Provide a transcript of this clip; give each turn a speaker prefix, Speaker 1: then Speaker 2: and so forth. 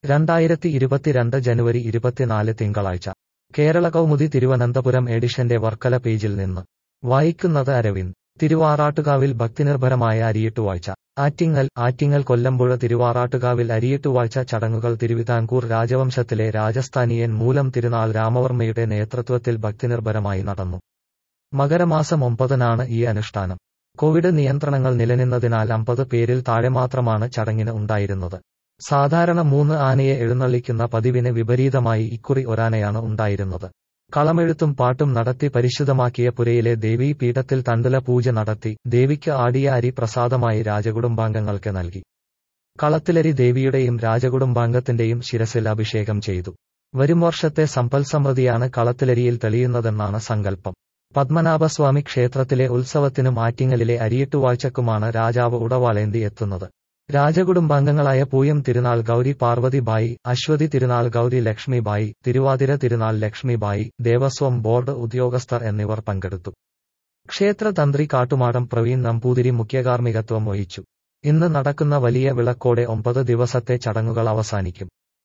Speaker 1: 2022 ജനുവരി 24 തിങ്കളാഴ്ച കേരള കൗമുദി തിരുവനന്തപുരം എഡിഷന്റെ വർക്കല പേജിൽ നിന്ന് വായിക്കുന്നത് അരവിന്ദ്. തിരുവാറാട്ടുകാവിൽ ഭക്തിനിർഭരമായ അരിയിട്ടുവാഴ്ച. ആറ്റിങ്ങൽ കൊല്ലമ്പുഴ തിരുവാറാട്ടുകാവിൽ അരിയിട്ടുവാഴ്ച ചടങ്ങുകൾ തിരുവിതാംകൂർ രാജവംശത്തിലെ രാജസ്ഥാനിയൻ മൂലം തിരുനാൾ രാമവർമ്മയുടെ നേതൃത്വത്തിൽ ഭക്തിനിർഭരമായി നടന്നു. മകരമാസം 9-നാണ് ഈ അനുഷ്ഠാനം. കോവിഡ് നിയന്ത്രണങ്ങൾ നിലനിന്നതിനാൽ 50 പേരിൽ താഴെ മാത്രമാണ് ചടങ്ങിന് ഉണ്ടായിരുന്നത്. സാധാരണ 3 ആനയെ എഴുന്നള്ളിക്കുന്ന പതിവിന് വിപരീതമായി ഇക്കുറി ഒരാനയാണ് ഉണ്ടായിരുന്നത്. കളമെഴുത്തും പാട്ടും നടത്തി പരിശുദ്ധമാക്കിയ പുരയിലെ ദേവീ പീഠത്തിൽ തണ്ടുല പൂജ നടത്തി ദേവിക്ക് ആടിയ അരി പ്രസാദമായി രാജകുടുംബാംഗങ്ങൾക്ക് നൽകി. കളത്തിലരി ദേവിയുടെയും രാജകുടുംബാംഗത്തിന്റെയും ശിരസിൽ അഭിഷേകം ചെയ്തു. വരും വർഷത്തെ സമ്പൽസമൃദ്ധിയാണ് കളത്തിലരിയിൽ തെളിയുന്നതെന്നാണ് സങ്കല്പം. പത്മനാഭസ്വാമി ക്ഷേത്രത്തിലെ ഉത്സവത്തിനും ആറ്റിങ്ങലിലെ അരിയിട്ടുവാഴ്ചക്കുമാണ് രാജാവ് ഉടവാളേന്തി എത്തുന്നത്. രാജകുടുംബാംഗങ്ങളായ പൂയം തിരുനാൾ ഗൗരി പാർവതിബായി, അശ്വതി തിരുനാൾ ഗൗരി ലക്ഷ്മിബായി, തിരുവാതിര തിരുനാൾ ലക്ഷ്മിബായി, ദേവസ്വം ബോർഡ് ഉദ്യോഗസ്ഥർ എന്നിവർ പങ്കെടുത്തു. ക്ഷേത്ര തന്ത്രി കാട്ടുമാടം പ്രവീൺ നമ്പൂതിരി മുഖ്യകാർമ്മികത്വം വഹിച്ചു. ഇന്ന് നടക്കുന്ന വലിയ വിളക്കോടെ 9 ദിവസത്തെ ചടങ്ങുകൾ അവസാനിക്കും.